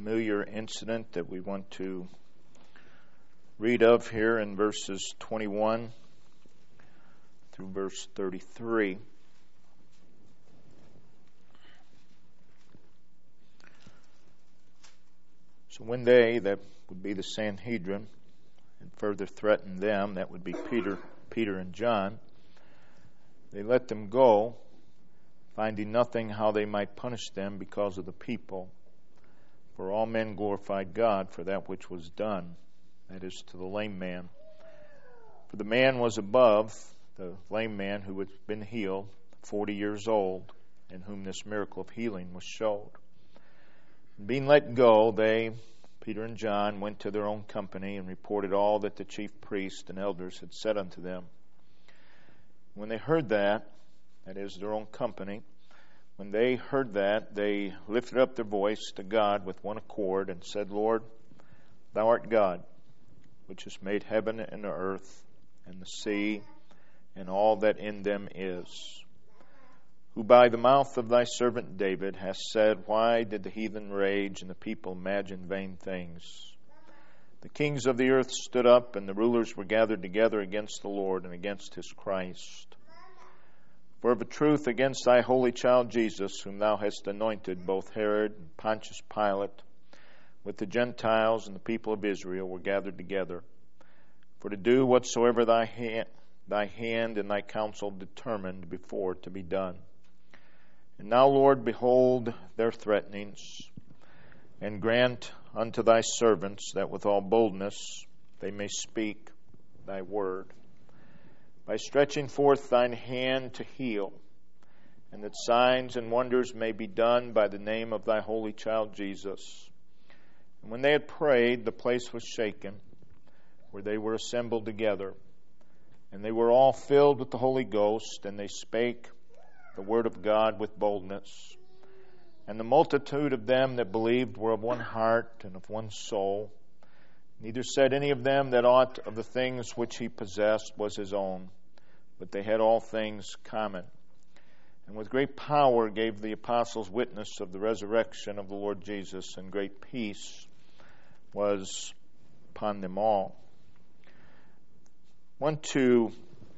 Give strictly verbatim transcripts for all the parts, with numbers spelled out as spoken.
familiar incident that we want to read of here in verses twenty-one through verse thirty-three. So when they, that would be the Sanhedrin, and further threatened them, that would be Peter, Peter and John, they let them go, finding nothing how they might punish them because of the people. For all men glorified God for that which was done, that is, to the lame man. For the man was above, the lame man who had been healed, forty years old, in whom this miracle of healing was showed. And being let go, they, Peter and John, went to their own company and reported all that the chief priests and elders had said unto them. When they heard that, that is, their own company, when they heard that, they lifted up their voice to God with one accord and said, Lord, Thou art God, which hast made heaven and the earth and the sea and all that in them is, who by the mouth of Thy servant David hast said, Why did the heathen rage and the people imagine vain things? The kings of the earth stood up, and the rulers were gathered together against the Lord and against His Christ. For of a truth against Thy holy child Jesus, whom Thou hast anointed, both Herod and Pontius Pilate, with the Gentiles and the people of Israel, were gathered together, for to do whatsoever Thy hand, thy hand and Thy counsel determined before to be done. And now, Lord, behold their threatenings, and grant unto Thy servants that with all boldness they may speak Thy word, by stretching forth Thine hand to heal, and that signs and wonders may be done by the name of Thy holy child Jesus. And when they had prayed, the place was shaken, where they were assembled together. And they were all filled with the Holy Ghost, and they spake the word of God with boldness. And the multitude of them that believed were of one heart and of one soul. Neither said any of them that aught of the things which he possessed was his own, but they had all things common. And with great power gave the apostles witness of the resurrection of the Lord Jesus, and great peace was upon them all. I want to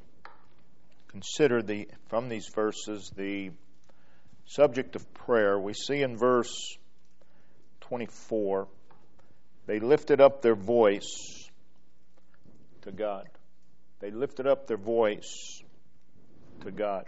consider the from these verses the subject of prayer. We see in verse twenty-four, they lifted up their voice to God. They lifted up their voice to God.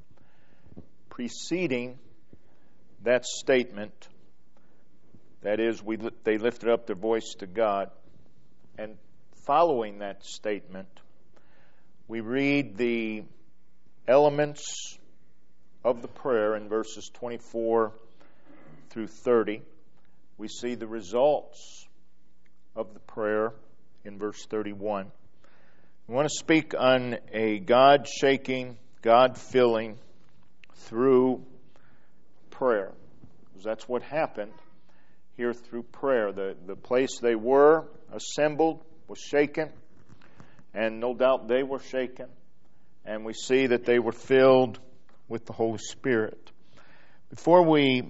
Preceding that statement, that is, we they lifted up their voice to God, and following that statement, we read the elements of the prayer in verses twenty-four through thirty. We see the results of the prayer in verse thirty-one. We want to speak on a God-shaking, God-filling through prayer. Because that's what happened here through prayer. The, the place they were assembled was shaken, and no doubt they were shaken. And we see that they were filled with the Holy Spirit. Before we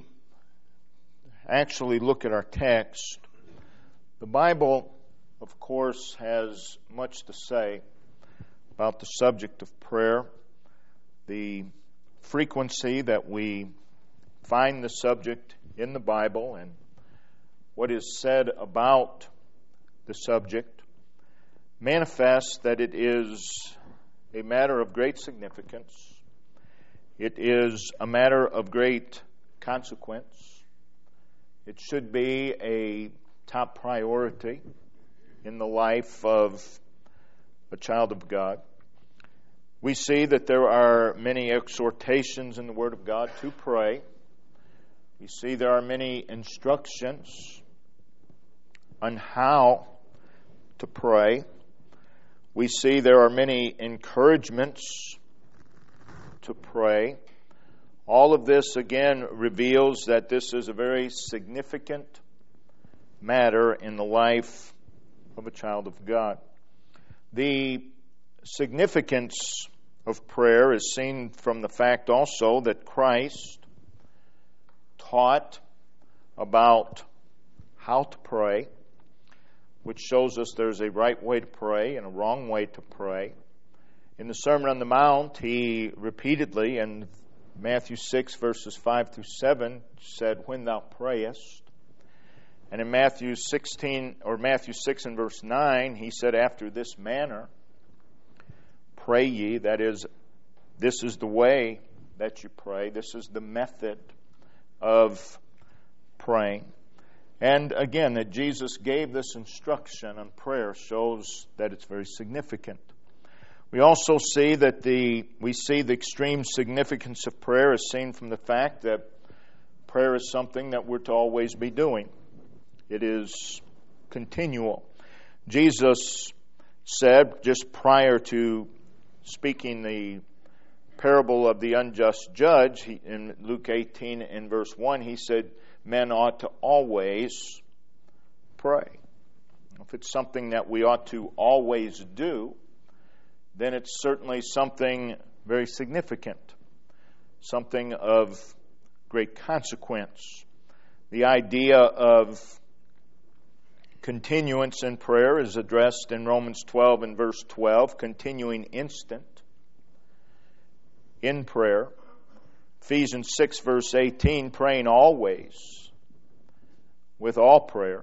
actually look at our text, the Bible, of course, has much to say about the subject of prayer, the frequency that we find the subject in the Bible, and what is said about the subject manifests that it is a matter of great significance. It is a matter of great consequence. It should be a top priority in the life of a child of God. We see that there are many exhortations in the Word of God to pray. We see there are many instructions on how to pray. We see there are many encouragements to pray. All of this, again, reveals that this is a very significant matter in the life of a child of God. The significance of prayer is seen from the fact also that Christ taught about how to pray, which shows us there's a right way to pray and a wrong way to pray. In the Sermon on the Mount, he repeatedly, in Matthew six, verses five through seven, said, "When thou prayest." And in Matthew sixteen, or Matthew six and verse nine, he said, "After this manner pray ye," that is, this is the way that you pray. This is the method of praying. And again, that Jesus gave this instruction on prayer shows that it's very significant. We also see that the we see the extreme significance of prayer is seen from the fact that prayer is something that we're to always be doing. It is continual. Jesus said, just prior to speaking the parable of the unjust judge, he, in Luke eighteen and verse one, he said, men ought to always pray. If it's something that we ought to always do, then it's certainly something very significant, something of great consequence. The idea of continuance in prayer is addressed in Romans twelve and verse twelve, continuing instant in prayer. Ephesians six verse eighteen, praying always with all prayer.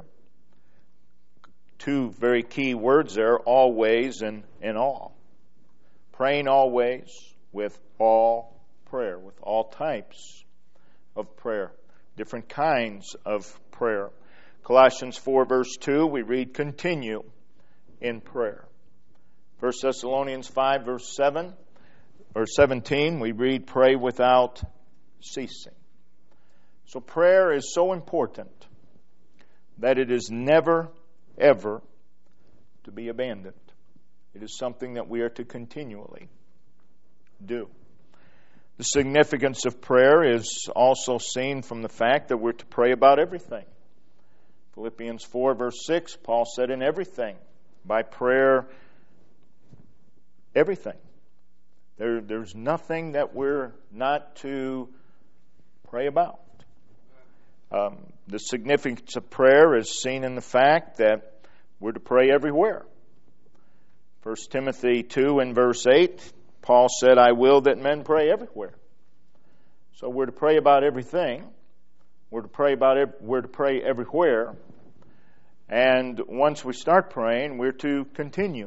Two very key words there, always and in all. Praying always with all prayer, with all types of prayer, different kinds of prayer. Colossians four verse two, we read continue in prayer. First Thessalonians five verse seven or seventeen, we read pray without ceasing. So prayer is so important that it is never, ever to be abandoned. It is something that we are to continually do. The significance of prayer is also seen from the fact that we're to pray about everything. Philippians four verse six, Paul said, in everything, by prayer, everything. There, there's nothing that we're not to pray about. Um, the significance of prayer is seen in the fact that we're to pray everywhere. First Timothy two and verse eight, Paul said, I will that men pray everywhere. So we're to pray about everything. We're to pray about it. We're to pray everywhere. And once we start praying, we're to continue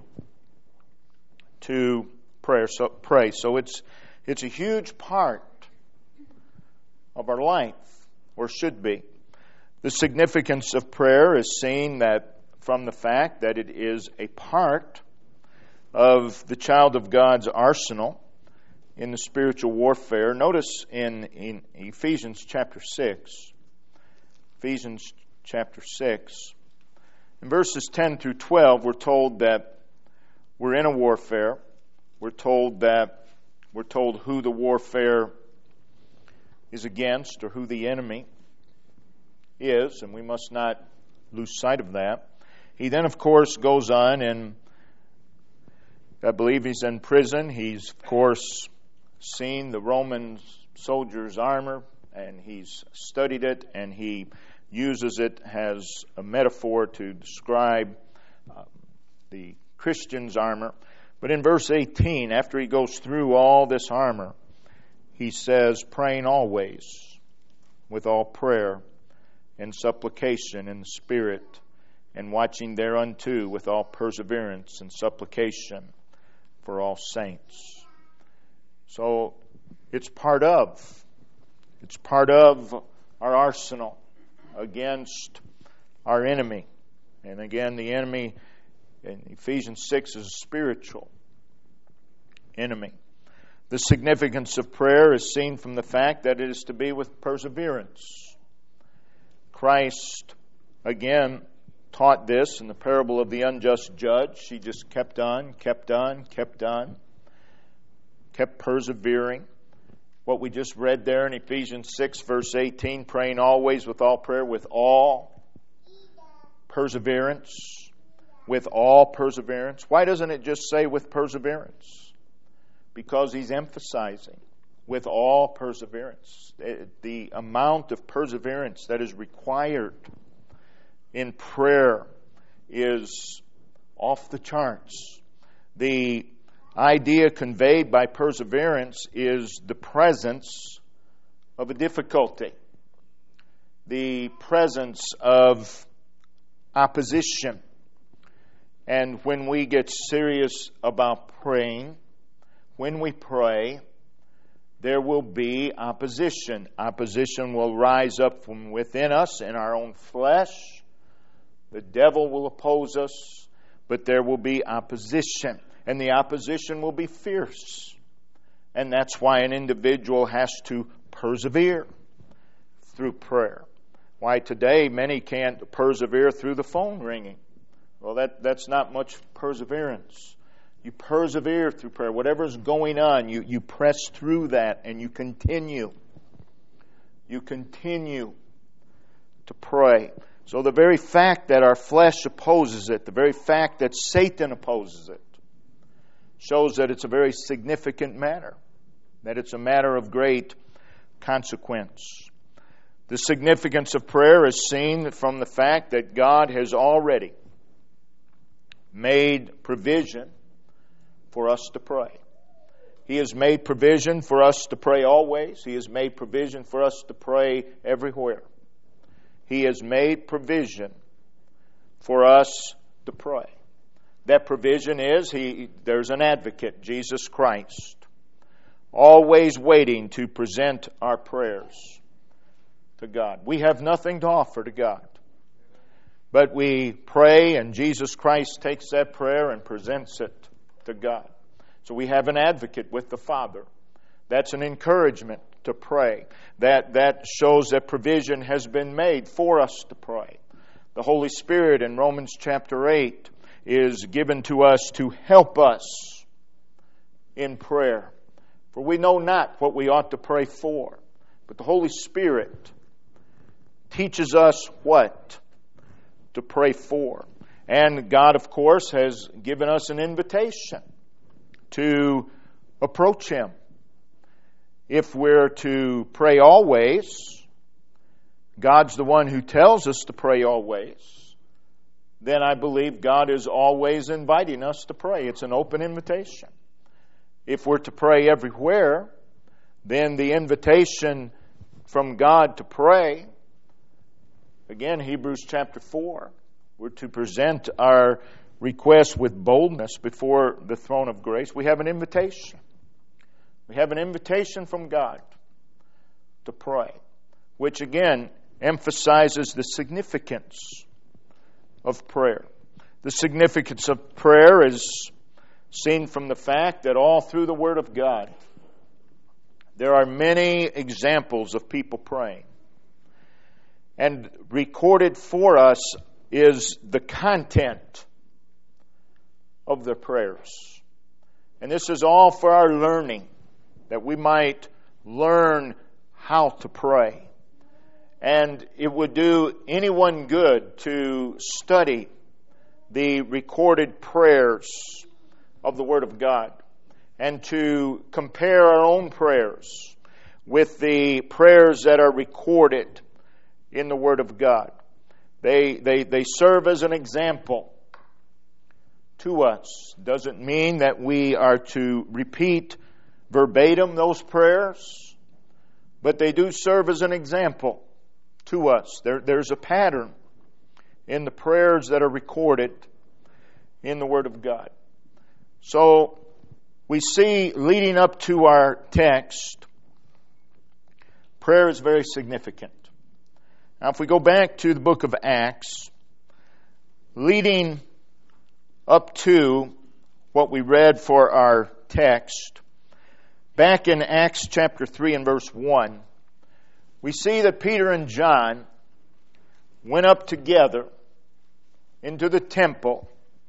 to pray. So, pray. So it's it's a huge part of our life, or should be. The significance of prayer is seen that from the fact that it is a part of the child of God's arsenal in the spiritual warfare. Notice in, in Ephesians chapter six, Ephesians chapter six, in verses ten through twelve, we're told that we're in a warfare. We're told that we're told who the warfare is against, or who the enemy is, and we must not lose sight of that. He then, of course, goes on, and I believe he's in prison. He's, of course, seen the Roman soldier's armor, and he's studied it, and he uses it as a metaphor to describe uh, the Christian's armor. But in verse eighteen, after he goes through all this armor, he says, praying always with all prayer and supplication in the Spirit, and watching thereunto with all perseverance and supplication for all saints. So it's part of, it's part of our arsenal against our enemy. And again, the enemy in Ephesians six is a spiritual enemy. The significance of prayer is seen from the fact that it is to be with perseverance. Christ, again, taught this in the parable of the unjust judge. He just kept on, kept on, kept on, kept persevering. What we just read there in Ephesians six, verse eighteen, praying always with all prayer, with all perseverance, with all perseverance. Why doesn't it just say with perseverance? Because he's emphasizing with all perseverance. The amount of perseverance that is required in prayer is off the charts. The idea conveyed by perseverance is the presence of a difficulty, the presence of opposition. And when we get serious about praying, when we pray, there will be opposition. Opposition will rise up from within us in our own flesh. The devil will oppose us, but there will be opposition. And the opposition will be fierce. And that's why an individual has to persevere through prayer. Why today many can't persevere through the phone ringing. Well, that, that's not much perseverance. You persevere through prayer. Whatever's going on, you, you press through that and you continue. You continue to pray. So the very fact that our flesh opposes it, the very fact that Satan opposes it, shows that it's a very significant matter, that it's a matter of great consequence. The significance of prayer is seen from the fact that God has already made provision for us to pray. He has made provision for us to pray always. He has made provision for us to pray everywhere. He has made provision for us to pray. That provision is, he, there's an advocate, Jesus Christ, always waiting to present our prayers to God. We have nothing to offer to God. But we pray, and Jesus Christ takes that prayer and presents it to God. So we have an advocate with the Father. That's an encouragement to pray. That, that shows that provision has been made for us to pray. The Holy Spirit in Romans chapter eight is given to us to help us in prayer. For we know not what we ought to pray for. But the Holy Spirit teaches us what to pray for. And God, of course, has given us an invitation to approach Him. If we're to pray always, God's the one who tells us to pray always, then I believe God is always inviting us to pray. It's an open invitation. If we're to pray everywhere, then the invitation from God to pray, again, Hebrews chapter four, we're to present our request with boldness before the throne of grace. We have an invitation. We have an invitation from God to pray, which again emphasizes the significance of prayer. The significance of prayer is seen from the fact that all through the Word of God, there are many examples of people praying. And recorded for us is the content of their prayers. And this is all for our learning, that we might learn how to pray. And it would do anyone good to study the recorded prayers of the Word of God and to compare our own prayers with the prayers that are recorded in the Word of God. They, they, they serve as an example to us. Doesn't mean that we are to repeat verbatim those prayers, but they do serve as an example to us. There, there's a pattern in the prayers that are recorded in the Word of God. So we see, leading up to our text, prayer is very significant. Now, if we go back to the book of Acts, leading up to what we read for our text, back in Acts chapter three and verse one, we see that Peter and John went up together into the temple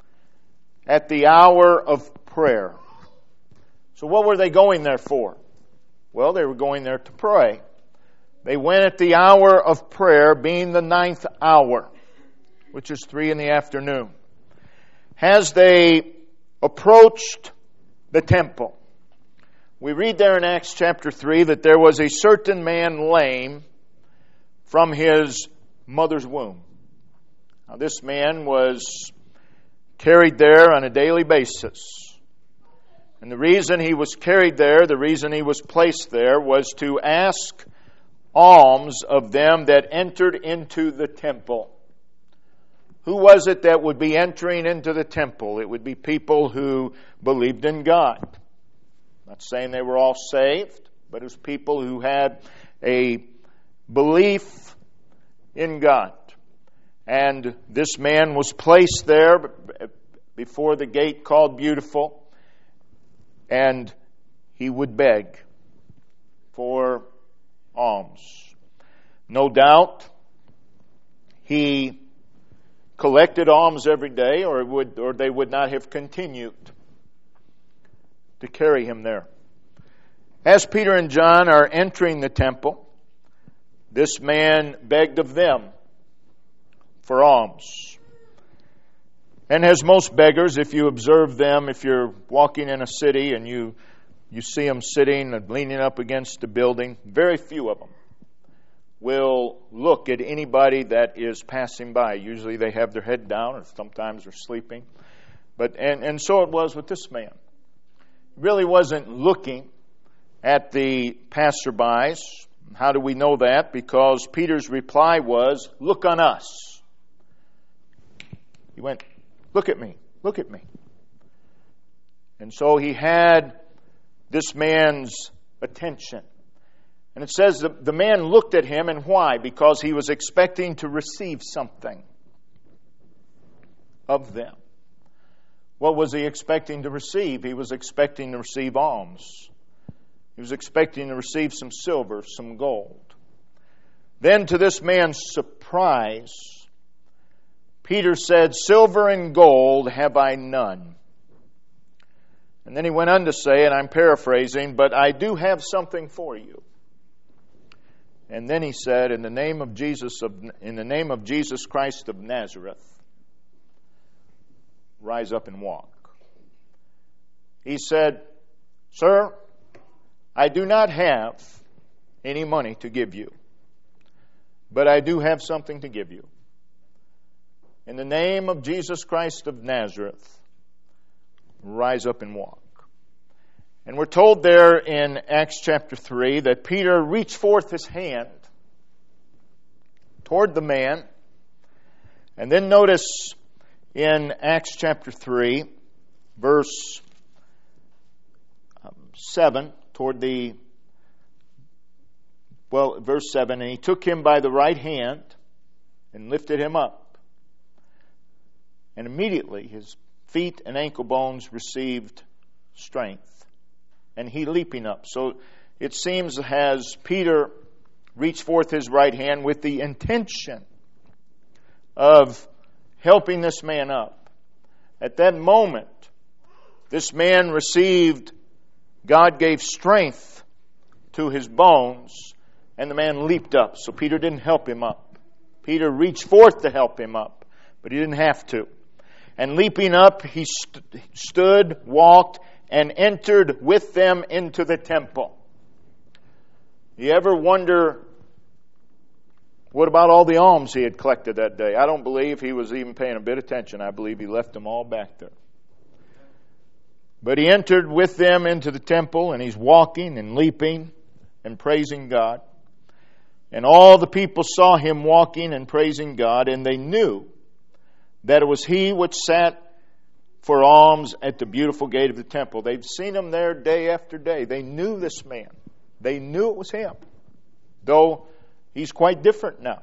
at the hour of prayer. So what were they going there for? Well, they were going there to pray. They went at the hour of prayer, being the ninth hour, which is three in the afternoon. As they approached the temple, we read there in Acts chapter three that there was a certain man lame from his mother's womb. Now, this man was carried there on a daily basis. And the reason he was carried there, the reason he was placed there, was to ask alms of them that entered into the temple. Who was it that would be entering into the temple? It would be people who believed in God. I'm not saying they were all saved, but it was people who had a belief in God. And this man was placed there before the gate called Beautiful, and he would beg for alms. No doubt he collected alms every day, or it would, or they would not have continued to carry him there. As Peter and John are entering the temple, this man begged of them for alms. And as most beggars, if you observe them, if you're walking in a city and you, you see them sitting and leaning up against a building, very few of them will look at anybody that is passing by. Usually they have their head down, or sometimes they're sleeping. But and, and so it was with this man. He really wasn't looking at the passerbys. How do we know that? Because Peter's reply was, "Look on us." He went, "Look at me, look at me." And so he had this man's attention. And it says the, the man looked at him, and why? Because he was expecting to receive something of them. What was he expecting to receive? He was expecting to receive alms. He was expecting to receive some silver, some gold. Then to this man's surprise, Peter said, "Silver and gold have I none." And then he went on to say, and I'm paraphrasing, "But I do have something for you." And then he said, in the name of Jesus of in the name of Jesus Christ of Nazareth, rise up and walk. He said, "Sir, I do not have any money to give you, but I do have something to give you. In the name of Jesus Christ of Nazareth, rise up and walk." And we're told there in Acts chapter three that Peter reached forth his hand toward the man. And then notice in Acts chapter three, verse seven, toward the, well, verse seven, "And he took him by the right hand and lifted him up. And immediately his feet and ankle bones received strength. And he leaping up." So it seems as Peter reached forth his right hand with the intention of helping this man up. At that moment, this man received, God gave strength to his bones, and the man leaped up. So Peter didn't help him up. Peter reached forth to help him up, but he didn't have to. And leaping up, he st- stood, walked, and entered with them into the temple. You ever wonder, what about all the alms he had collected that day? I don't believe he was even paying a bit of attention. I believe he left them all back there. But he entered with them into the temple, and he's walking and leaping and praising God. And all the people saw him walking and praising God, and they knew that it was he which sat for alms at the beautiful gate of the temple. They'd seen him there day after day. They knew this man. They knew it was him, though he's quite different now.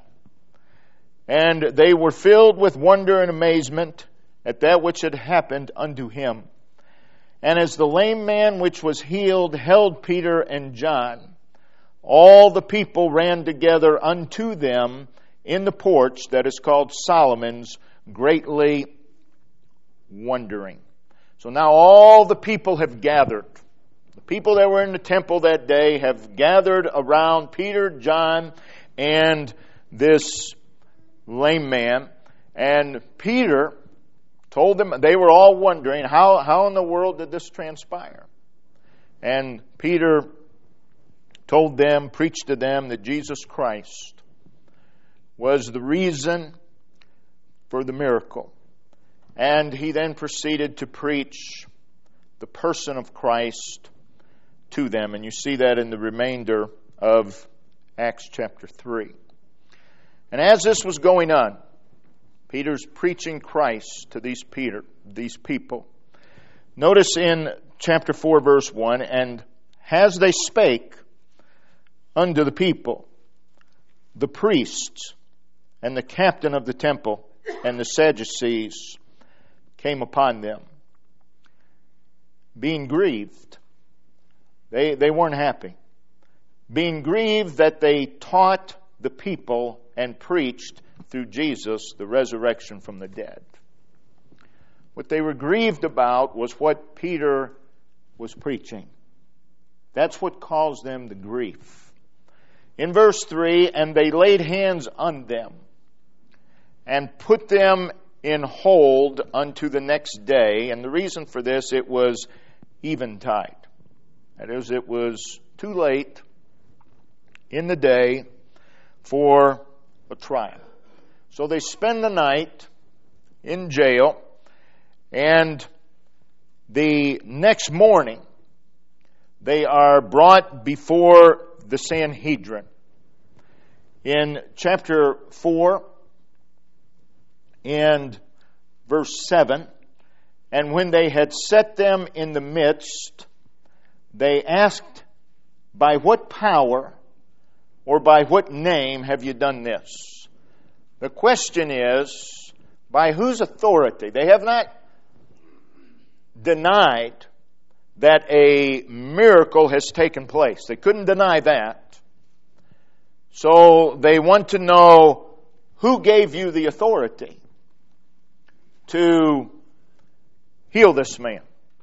And they were filled with wonder and amazement at that which had happened unto him. And as the lame man which was healed held Peter and John, all the people ran together unto them in the porch that is called Solomon's, greatly wondering. So now all the people have gathered. The people that were in the temple that day have gathered around Peter, John, and this lame man. And Peter told them, they were all wondering, how, how in the world did this transpire? And Peter told them, preached to them that Jesus Christ was the reason for the miracle. And he then proceeded to preach the person of Christ to them. And you see that in the remainder of Acts chapter three. And as this was going on, Peter's preaching Christ to these Peter, these people. Notice in chapter four, verse one, and as they spake unto the people, the priests and the captain of the temple and the Sadducees came upon them, being grieved. They, they weren't happy. Being grieved that they taught the people and preached through Jesus the resurrection from the dead. What they were grieved about was what Peter was preaching. That's what caused them the grief. In verse three, and they laid hands on them and put them in hold unto the next day. And the reason for this, it was eventide. That is, it was too late in the day for a trial. So they spend the night in jail, and the next morning they are brought before the Sanhedrin. In chapter four and verse seven, and when they had set them in the midst, they asked, by what power or by what name have you done this? The question is, by whose authority? They have not denied that a miracle has taken place. They couldn't deny that. So they want to know, who gave you the authority to heal this man?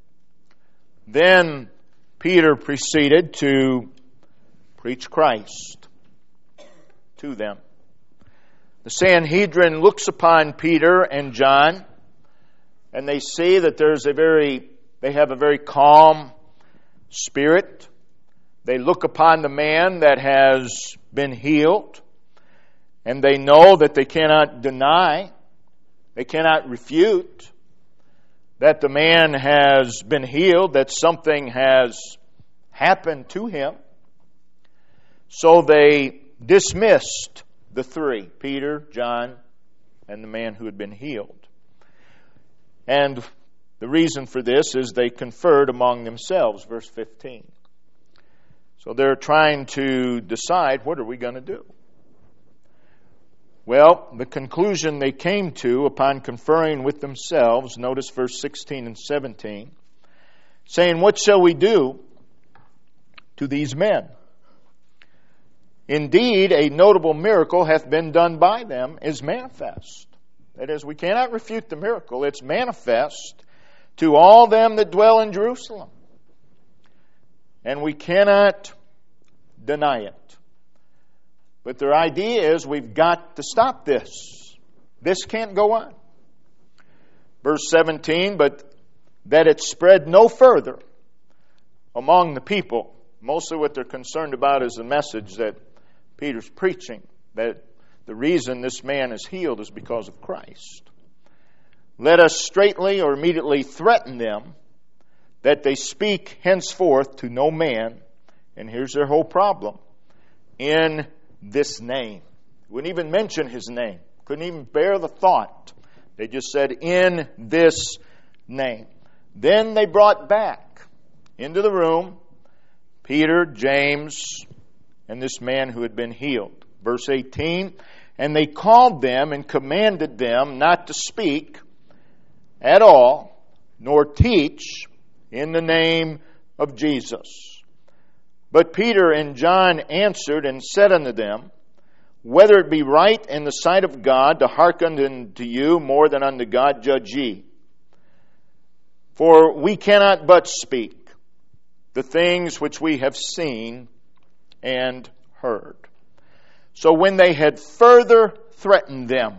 Then Peter proceeded to preach Christ to them. The Sanhedrin looks upon Peter and John, and they see that there's a very, they have a very calm spirit. They look upon the man that has been healed, and they know that they cannot deny, they cannot refute that the man has been healed, that something has happened to him. So they dismissed the three, Peter, John, and the man who had been healed. And the reason for this is they conferred among themselves, verse fifteen. So they're trying to decide, what are we going to do? Well, the conclusion they came to upon conferring with themselves, notice verse sixteen and seventeen, saying, what shall we do to these men? Indeed, a notable miracle hath been done by them, is manifest. That is, we cannot refute the miracle. It's manifest to all them that dwell in Jerusalem. And we cannot deny it. But their idea is, we've got to stop this. This can't go on. Verse seventeen, but that it spread no further among the people. Mostly what they're concerned about is the message that Peter's preaching, that the reason this man is healed is because of Christ. Let us straightly or immediately threaten them that they speak henceforth to no man, and here's their whole problem, in this name. Wouldn't even mention his name. Couldn't even bear the thought. They just said, in this name. Then they brought back into the room Peter, James, and this man who had been healed. Verse eighteen, and they called them and commanded them not to speak at all, nor teach in the name of Jesus. But Peter and John answered and said unto them, whether it be right in the sight of God to hearken unto you more than unto God, judge ye. For we cannot but speak the things which we have seen and heard. So when they had further threatened them,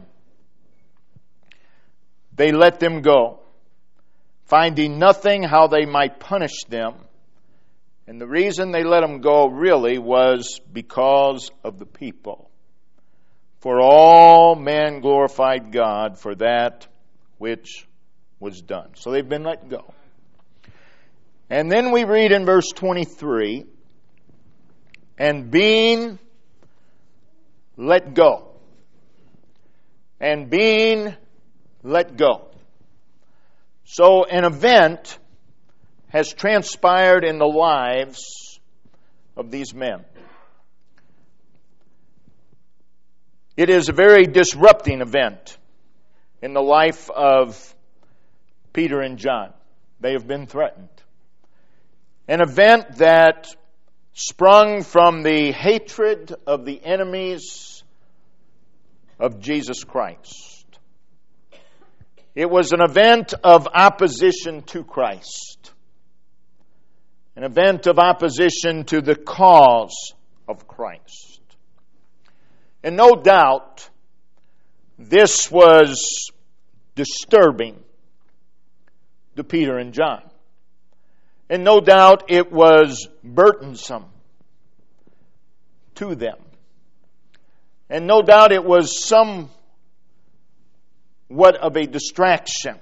they let them go, finding nothing how they might punish them. And the reason they let them go really was because of the people. For all men glorified God for that which was done. So they've been let go. And then we read in verse twenty-three, and being let go. And being let go. So an event has transpired in the lives of these men. It is a very disrupting event in the life of Peter and John. They have been threatened. An event that sprung from the hatred of the enemies of Jesus Christ. It was an event of opposition to Christ. An event of opposition to the cause of Christ. And no doubt, this was disturbing to Peter and John. And no doubt it was burdensome to them. And no doubt it was somewhat of a distraction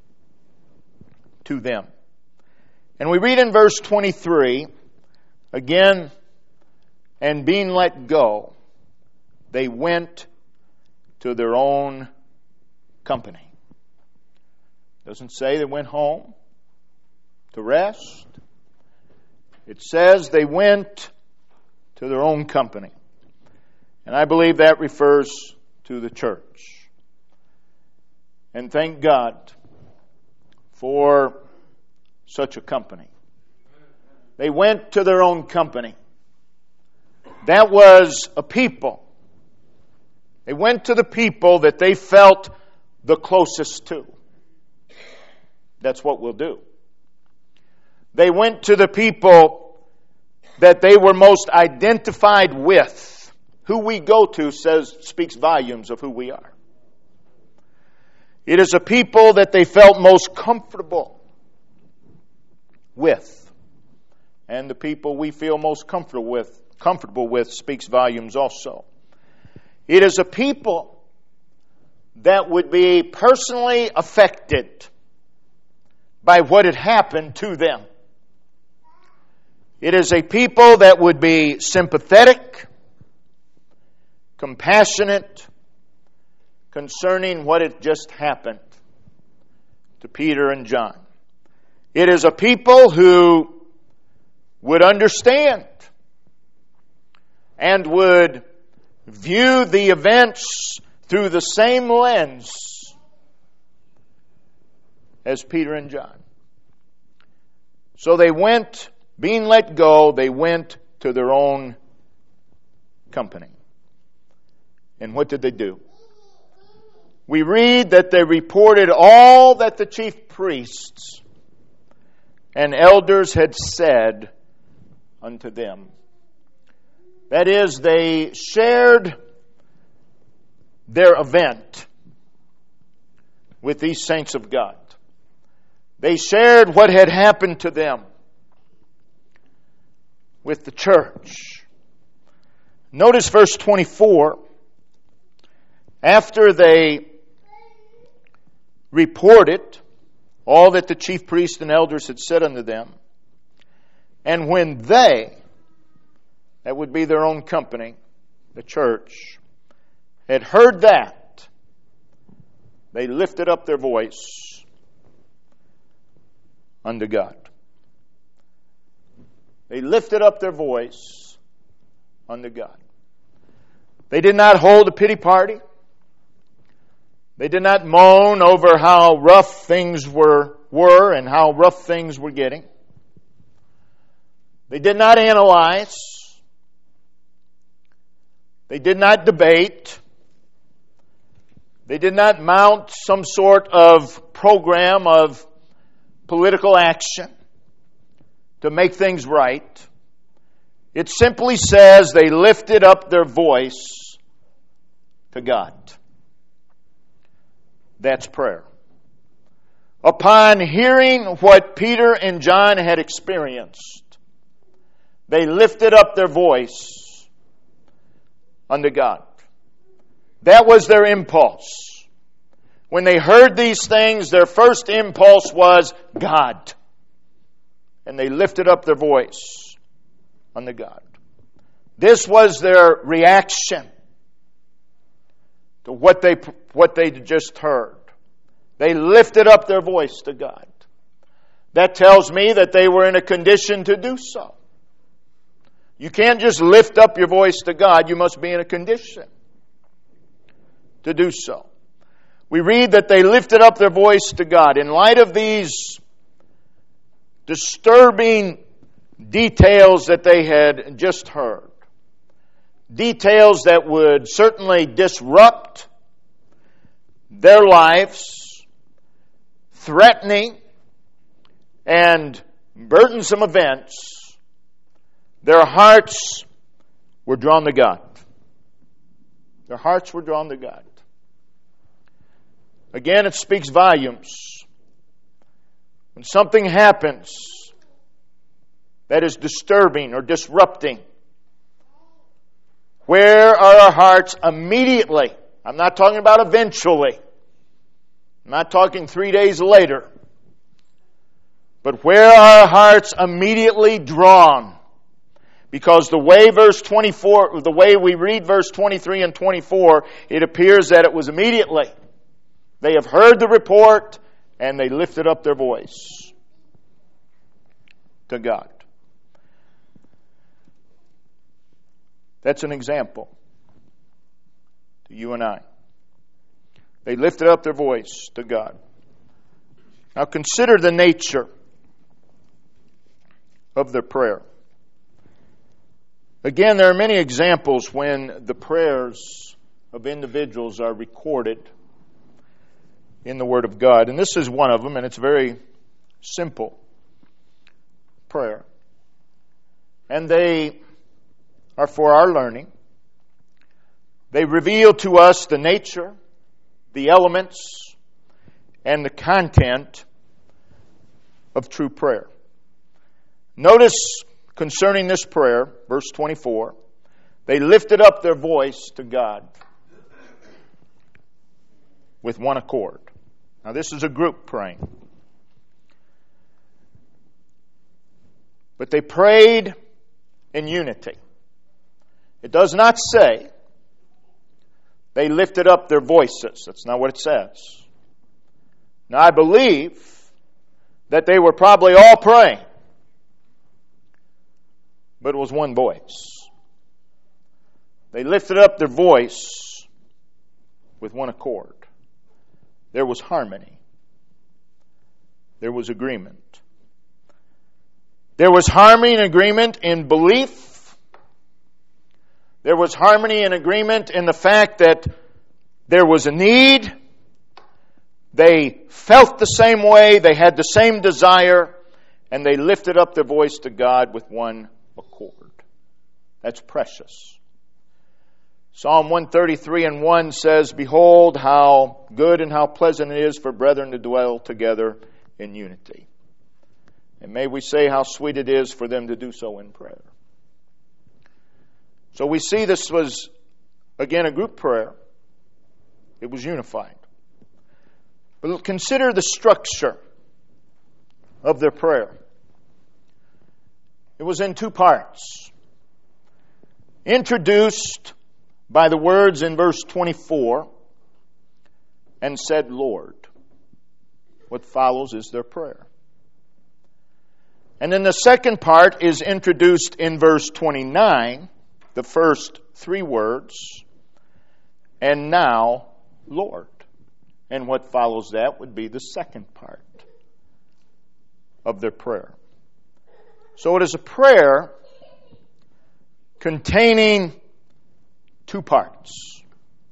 to them. And we read in verse twenty-three, again, and being let go, they went to their own company. Doesn't say they went home to rest. It says they went to their own company. And I believe that refers to the church. And thank God for such a company. They went to their own company. That was a people. They went to the people that they felt the closest to. That's what we'll do. They went to the people that they were most identified with. Who we go to says speaks volumes of who we are. It is a people that they felt most comfortable with. And the people we feel most comfortable with, comfortable with speaks volumes also. It is a people that would be personally affected by what had happened to them. It is a people that would be sympathetic, compassionate, concerning what had just happened to Peter and John. It is a people who would understand and would view the events through the same lens as Peter and John. So they went, being let go, they went to their own company. And what did they do? We read that they reported all that the chief priests and elders had said unto them. That is, they shared their event with these saints of God. They shared what had happened to them with the church. Notice verse twenty-four. After they reported all that the chief priests and elders had said unto them, and when they, that would be their own company, the church, had heard that, they lifted up their voice unto God. They lifted up their voice unto God. They did not hold a pity party. They did not moan over how rough things were, were and how rough things were getting. They did not analyze. They did not debate. They did not mount some sort of program of political action to make things right. It simply says they lifted up their voice to God. That's prayer. Upon hearing what Peter and John had experienced, they lifted up their voice unto God. That was their impulse. When they heard these things, their first impulse was God. And they lifted up their voice unto God. This was their reaction to what they what they just heard. They lifted up their voice to God. That tells me that they were in a condition to do so. You can't just lift up your voice to God. You must be in a condition to do so. We read that they lifted up their voice to God. In light of these disturbing details that they had just heard, details that would certainly disrupt their lives, threatening and burdensome events, their hearts were drawn to God. Their hearts were drawn to God. Again, it speaks volumes. When something happens that is disturbing or disrupting, where are our hearts immediately? I'm not talking about eventually. I'm not talking three days later. But where are our hearts immediately drawn? Because the way verse twenty-four, the way we read verse twenty-three and twenty-four, it appears that it was immediately. They have heard the report and they lifted up their voice to God. That's an example to you and I. They lifted up their voice to God. Now consider the nature of their prayer. Again, there are many examples when the prayers of individuals are recorded in the Word of God. And this is one of them, and it's very simple prayer. And they are for our learning. They reveal to us the nature, the elements, and the content of true prayer. Notice concerning this prayer, verse twenty-four, they lifted up their voice to God with one accord. Now this is a group praying. But they prayed in unity. It does not say they lifted up their voices. That's not what it says. Now I believe that they were probably all praying, but it was one voice. They lifted up their voice with one accord. There was harmony. There was agreement. There was harmony and agreement in belief. There was harmony and agreement in the fact that there was a need. They felt the same way. They had the same desire. And they lifted up their voice to God with one accord. That's precious. Psalm one thirty-three and one says, "Behold, how good and how pleasant it is for brethren to dwell together in unity." And may we say how sweet it is for them to do so in prayer. So we see this was, again, a group prayer. It was unified. But consider the structure of their prayer. It was in two parts. Introduced by the words in verse twenty-four, "and said, Lord." What follows is their prayer. And then the second part is introduced in verse twenty-nine, the first three words, "and now, Lord." And what follows that would be the second part of their prayer. So it is a prayer containing two parts.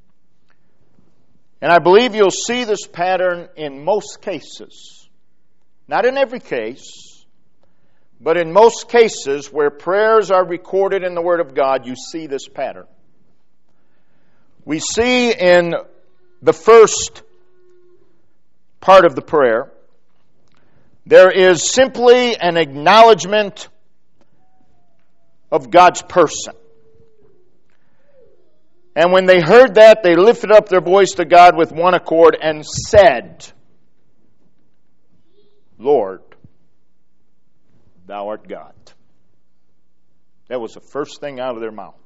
And I believe you'll see this pattern in most cases. Not in every case, but in most cases where prayers are recorded in the Word of God, you see this pattern. We see in the first part of the prayer, there is simply an acknowledgement of God's person. And when they heard that, they lifted up their voice to God with one accord and said, Lord, Thou art God. That was the first thing out of their mouth.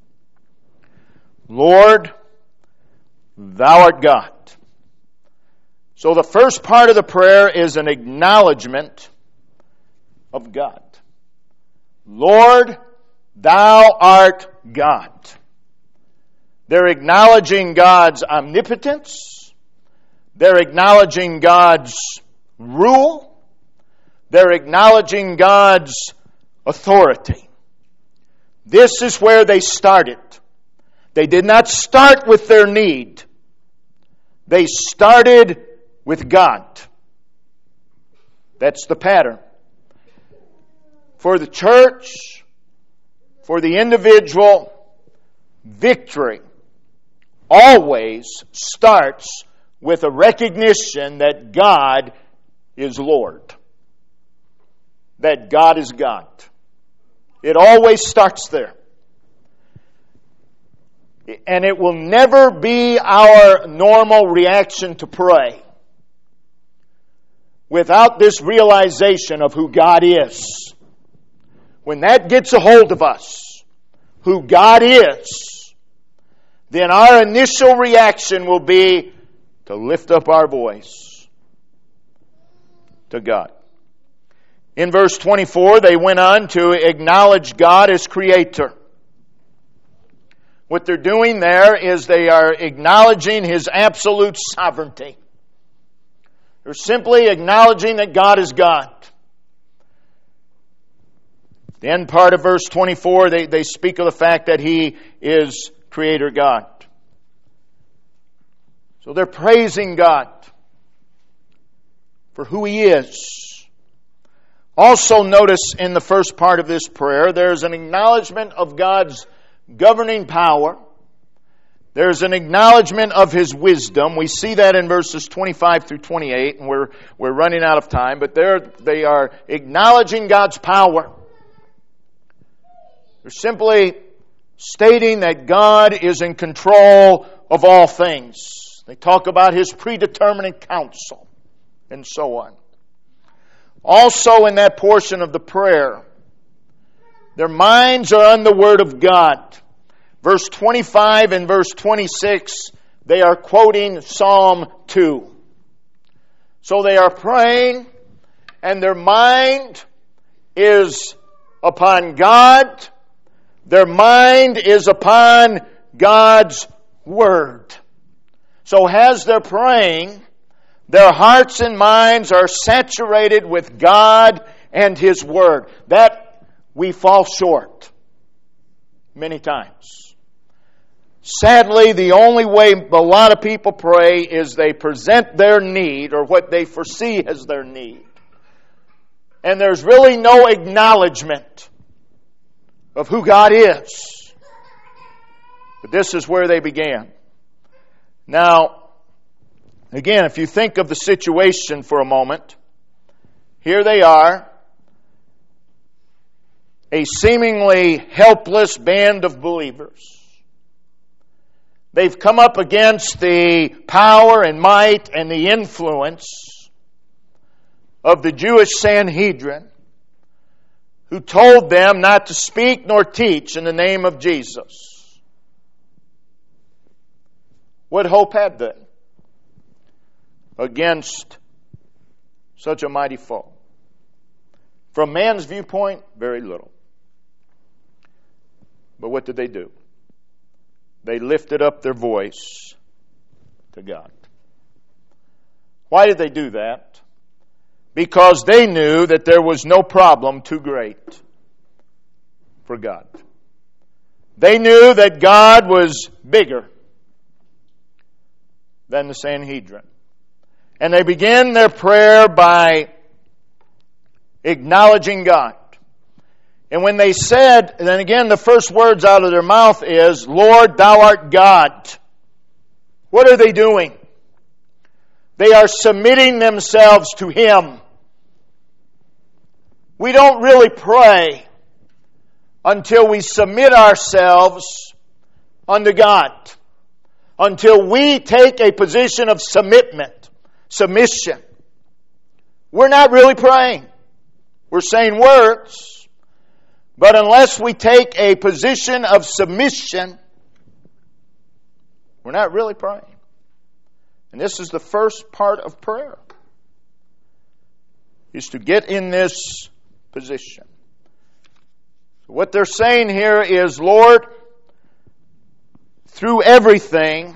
Lord, Thou art God. So the first part of the prayer is an acknowledgement of God. Lord, Thou art God. They're acknowledging God's omnipotence. They're acknowledging God's rule. They're acknowledging God's authority. This is where they started. They did not start with their need. They started with God. That's the pattern. For the church, for the individual, victory always starts with a recognition that God is Lord. That God is God. It always starts there. And it will never be our normal reaction to pray without this realization of who God is. When that gets a hold of us, who God is, then our initial reaction will be to lift up our voice to God. In verse twenty-four, they went on to acknowledge God as Creator. What they're doing there is they are acknowledging His absolute sovereignty. They're simply acknowledging that God is God. The end part of verse twenty-four, they, they speak of the fact that He is Creator God. So they're praising God for who He is. Also notice in the first part of this prayer, there's an acknowledgement of God's governing power. There's an acknowledgement of His wisdom. We see that in verses twenty-five through twenty-eight, and we're, we're running out of time, but they're, they are acknowledging God's power. They're simply stating that God is in control of all things. They talk about His predeterminate counsel and so on. Also in that portion of the prayer, their minds are on the Word of God. Verse twenty-five and verse twenty-six, they are quoting Psalm two. So they are praying, and their mind is upon God. Their mind is upon God's Word. So as they're praying, their hearts and minds are saturated with God and His Word. That we fall short many times. Sadly, the only way a lot of people pray is they present their need or what they foresee as their need. And there's really no acknowledgement of who God is. But this is where they began. Now, again, if you think of the situation for a moment, here they are, a seemingly helpless band of believers. They've come up against the power and might and the influence of the Jewish Sanhedrin, who told them not to speak nor teach in the name of Jesus. What hope had they against such a mighty foe? From man's viewpoint, very little. But what did they do? They lifted up their voice to God. Why did they do that? Because they knew that there was no problem too great for God. They knew that God was bigger than the Sanhedrin. And they began their prayer by acknowledging God. And when they said, and then again the first words out of their mouth is, Lord, Thou art God. What are they doing? They are submitting themselves to Him. We don't really pray until we submit ourselves unto God until we take a position of submitment, submission. We're not really praying. We're saying words, but unless we take a position of submission, we're not really praying. And this is the first part of prayer, is to get in this position. So what they're saying here is, Lord, through everything,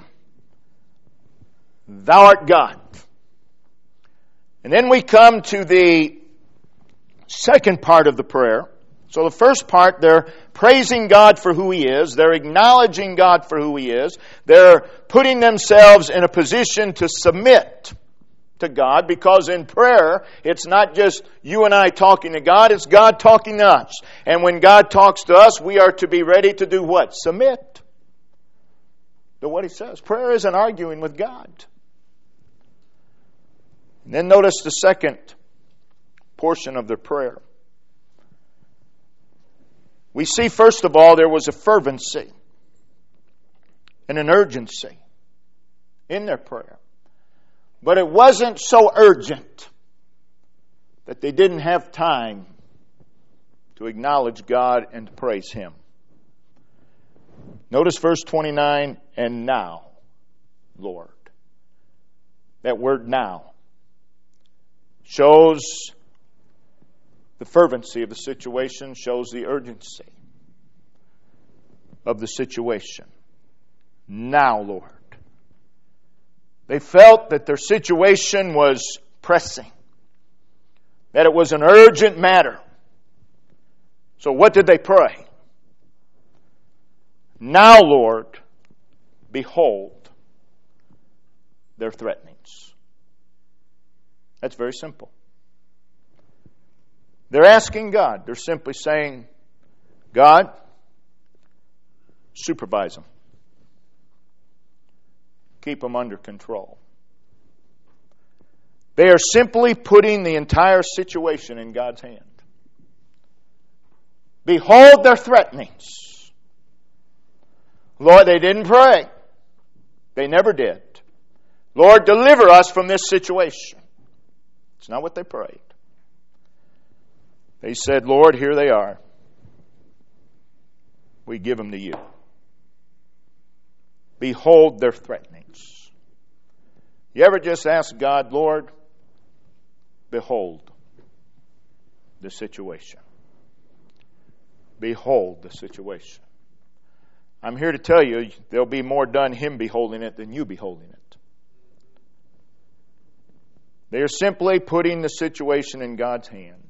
Thou art God. And then we come to the second part of the prayer. So the first part, they're praising God for who He is. They're acknowledging God for who He is. They're putting themselves in a position to submit to God, because in prayer, it's not just you and I talking to God, it's God talking to us. And when God talks to us, we are to be ready to do what? Submit to what He says. Prayer isn't arguing with God. And then notice the second portion of the prayer. We see, first of all, there was a fervency and an urgency in their prayer. But it wasn't so urgent that they didn't have time to acknowledge God and to praise Him. Notice verse twenty-nine, and now, Lord. That word now shows the fervency of the situation, shows the urgency of the situation. Now, Lord. They felt that their situation was pressing, that it was an urgent matter. So what did they pray? Now, Lord, behold their threatenings. That's very simple. They're asking God. They're simply saying, God, supervise them. Keep them under control. They are simply putting the entire situation in God's hand. Behold their threatenings. Lord, they didn't pray. They never did. Lord, deliver us from this situation. It's not what they prayed. They said, Lord, here they are. We give them to you. Behold their threatenings. You ever just ask God, Lord, behold the situation. Behold the situation. I'm here to tell you, there'll be more done Him beholding it than you beholding it. They are simply putting the situation in God's hand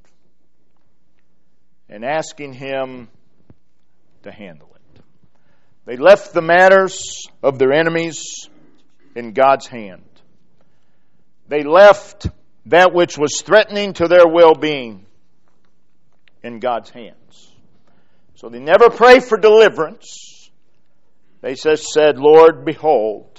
and asking Him to handle it. They left the matters of their enemies in God's hand. They left that which was threatening to their well-being in God's hands. So they never prayed for deliverance. They just said, Lord, behold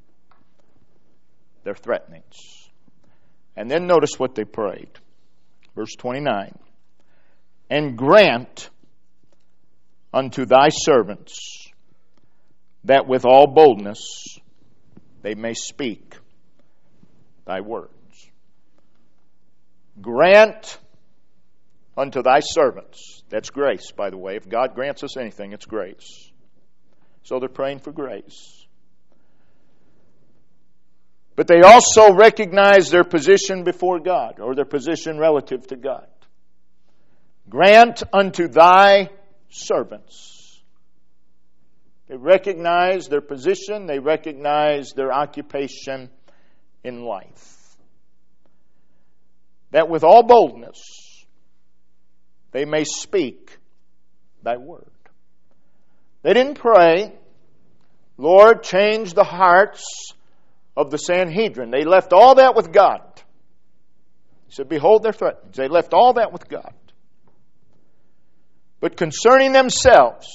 their threatenings. And then notice what they prayed. Verse twenty-nine. And grant unto thy servants that with all boldness they may speak thy words. Grant unto thy servants. That's grace, by the way. If God grants us anything, it's grace. So they're praying for grace. But they also recognize their position before God, or their position relative to God. Grant unto thy servants. They recognize their position. They recognize their occupation in life. That with all boldness they may speak thy word. They didn't pray, Lord, change the hearts of the Sanhedrin. They left all that with God. He said, behold their threatenings. They left all that with God. But concerning themselves,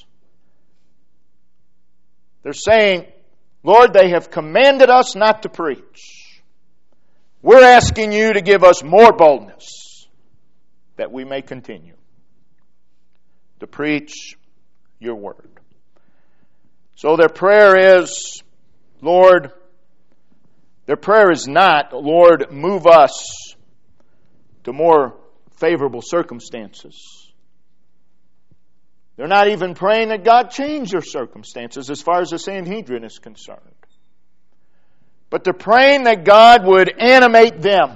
they're saying, Lord, they have commanded us not to preach. We're asking you to give us more boldness that we may continue to preach your word. So their prayer is, Lord, their prayer is not, Lord, move us to more favorable circumstances. They're not even praying that God change their circumstances as far as the Sanhedrin is concerned. But they're praying that God would animate them.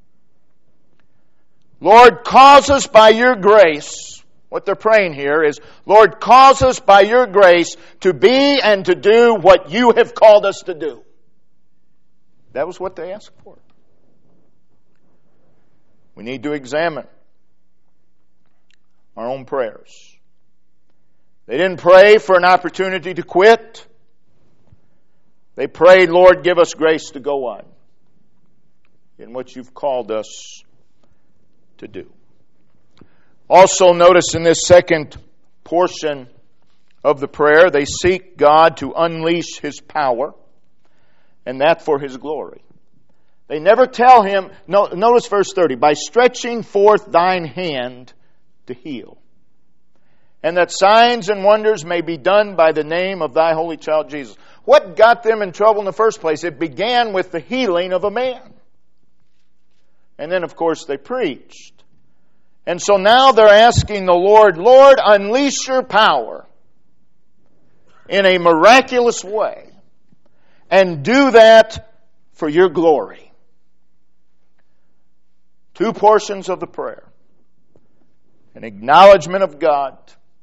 Lord, cause us by your grace. What they're praying here is, Lord, cause us by your grace to be and to do what you have called us to do. That was what they asked for. We need to examine our own prayers. They didn't pray for an opportunity to quit. They prayed, Lord, give us grace to go on in what you've called us to do. Also notice in this second portion of the prayer, they seek God to unleash His power, and that for His glory. They never tell Him, no, notice verse thirty, by stretching forth thine hand to heal, and that signs and wonders may be done by the name of thy holy child Jesus. What got them in trouble in the first place? It began with the healing of a man. And then, of course, they preached. And so now they're asking the Lord, Lord, unleash your power in a miraculous way, and do that for your glory. Two portions of the prayer. An acknowledgement of God,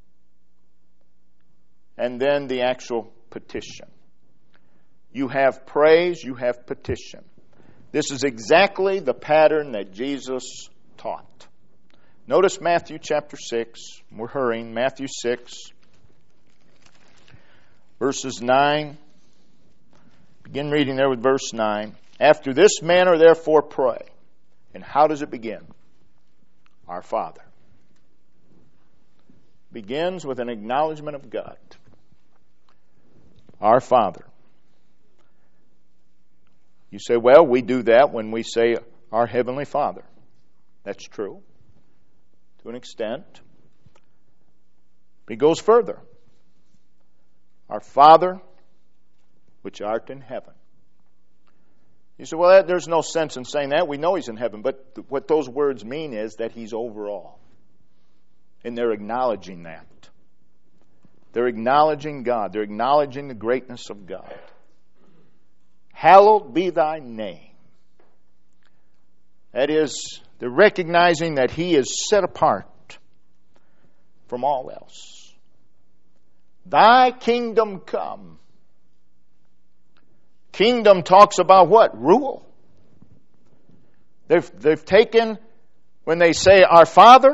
and then the actual petition. You have praise, you have petition. This is exactly the pattern that Jesus taught. Notice Matthew chapter six. We're hurrying. Matthew six, verses nine. Begin reading there with verse nine. After this manner, therefore, pray. And how does it begin? Our Father. Begins with an acknowledgement of God. Our Father. You say, well, we do that when we say our Heavenly Father. That's true, to an extent. But it goes further. Our Father, which art in heaven. You say, well, there's no sense in saying that. We know He's in heaven. But what those words mean is that He's over all. And they're acknowledging that. They're acknowledging God. They're acknowledging the greatness of God. Hallowed be thy name. That is, they're recognizing that He is set apart from all else. Thy kingdom come. Kingdom talks about what? Rule. They've, they've taken, when they say our Father,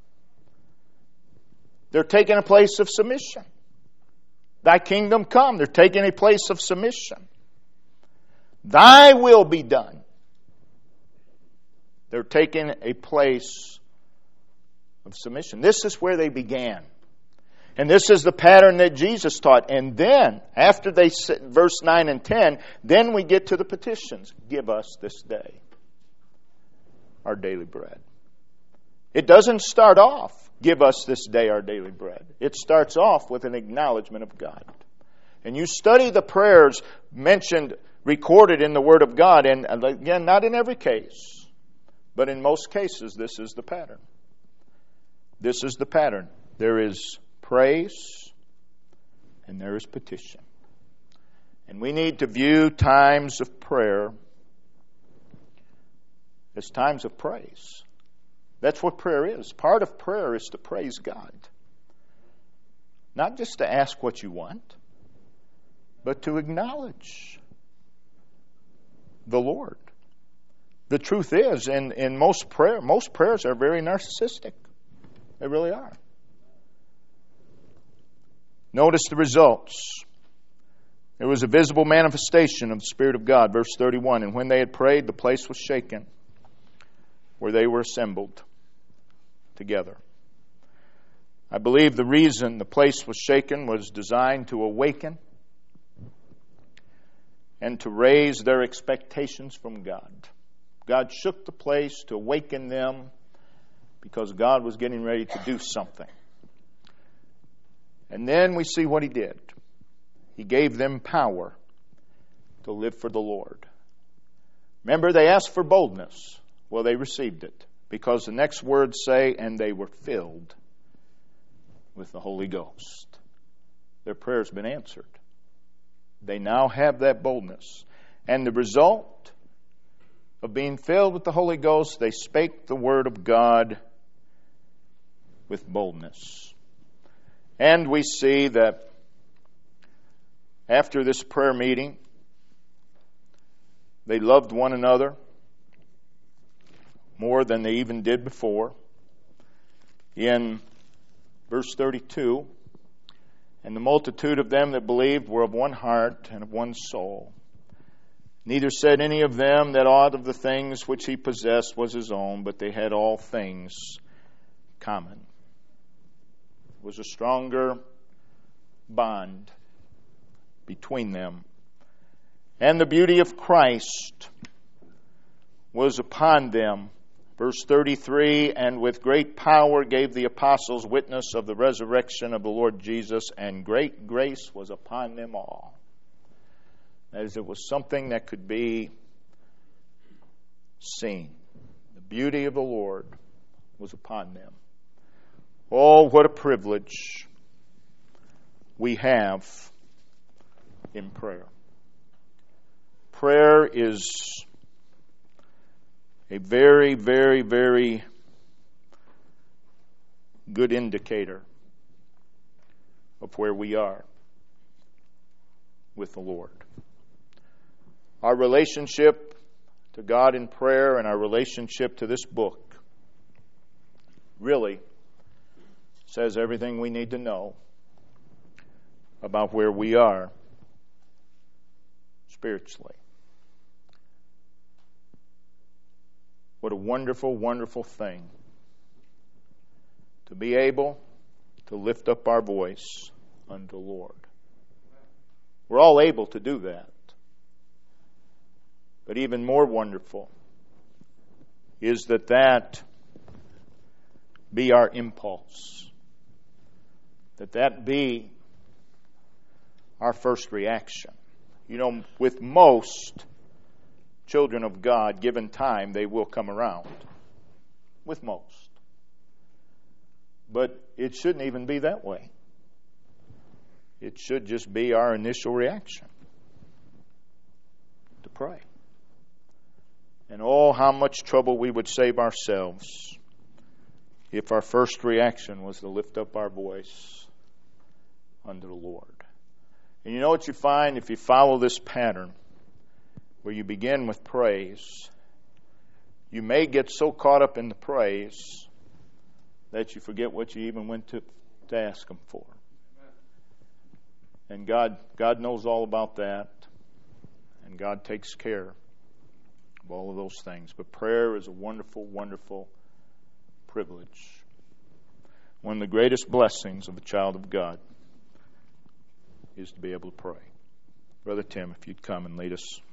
they're taking a place of submission. Thy kingdom come. They're taking a place of submission. Thy will be done. They're taking a place of submission. This is where they began. And this is the pattern that Jesus taught. And then, after they said verse nine and ten, then we get to the petitions. Give us this day our daily bread. It doesn't start off, give us this day our daily bread. It starts off with an acknowledgement of God. And you study the prayers mentioned, recorded in the Word of God, and again, not in every case, but in most cases, this is the pattern. This is the pattern. There is praise and there is petition. And we need to view times of prayer as times of praise. That's what prayer is. Part of prayer is to praise God. Not just to ask what you want, but to acknowledge the Lord. The truth is, in, in most prayer, most prayers are very narcissistic. They really are. Notice the results. There was a visible manifestation of the Spirit of God, verse thirty-one. And when they had prayed, the place was shaken where they were assembled together. I believe the reason the place was shaken was designed to awaken and to raise their expectations from God. God shook the place to awaken them because God was getting ready to do something. And then we see what He did. He gave them power to live for the Lord. Remember, they asked for boldness. Well, they received it. Because the next words say, and they were filled with the Holy Ghost. Their prayer's been answered. They now have that boldness. And the result of being filled with the Holy Ghost, they spake the word of God with boldness. And we see that after this prayer meeting, they loved one another more than they even did before. In verse thirty-two, and the multitude of them that believed were of one heart and of one soul. Neither said any of them that aught of the things which he possessed was his own, but they had all things common. It was a stronger bond between them. And the beauty of Christ was upon them. Verse thirty-three, and with great power gave the apostles witness of the resurrection of the Lord Jesus, and great grace was upon them all. That is, it was something that could be seen. The beauty of the Lord was upon them. Oh, what a privilege we have in prayer. Prayer is a very, very, very good indicator of where we are with the Lord. Our relationship to God in prayer and our relationship to this book really says everything we need to know about where we are spiritually. What a wonderful, wonderful thing to be able to lift up our voice unto the Lord. We're all able to do that. But even more wonderful is that that be our impulse. That that be our first reaction. You know, with most children of God, given time, they will come around. With most. But it shouldn't even be that way. It should just be our initial reaction to pray. And oh, how much trouble we would save ourselves if our first reaction was to lift up our voice unto the Lord. And you know what you find if you follow this pattern, where you begin with praise, you may get so caught up in the praise that you forget what you even went to, to ask Him for. And God, God knows all about that, and God takes care of all of those things. But prayer is a wonderful, wonderful privilege. One of the greatest blessings of a child of God is to be able to pray. Brother Tim, if you'd come and lead us